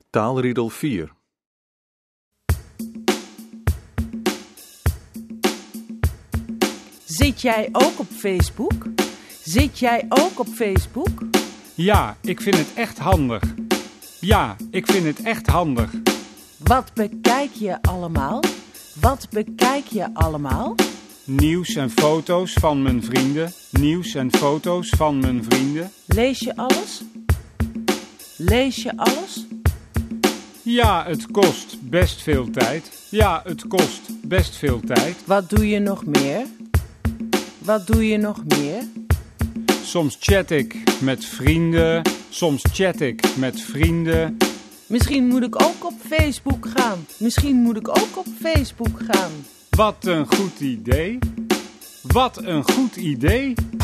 Taalriedel 4. Zit jij ook op Facebook? Zit jij ook op Facebook? Ja, ik vind het echt handig. Ja, ik vind het echt handig. Wat bekijk je allemaal? Wat bekijk je allemaal? Nieuws en foto's van mijn vrienden. Nieuws en foto's van mijn vrienden. Lees je alles? Lees je alles? Ja, het kost best veel tijd. Ja, het kost best veel tijd. Wat doe je nog meer? Wat doe je nog meer? Soms chat ik met vrienden. Soms chat ik met vrienden. Misschien moet ik ook op Facebook gaan. Misschien moet ik ook op Facebook gaan. Wat een goed idee. Wat een goed idee.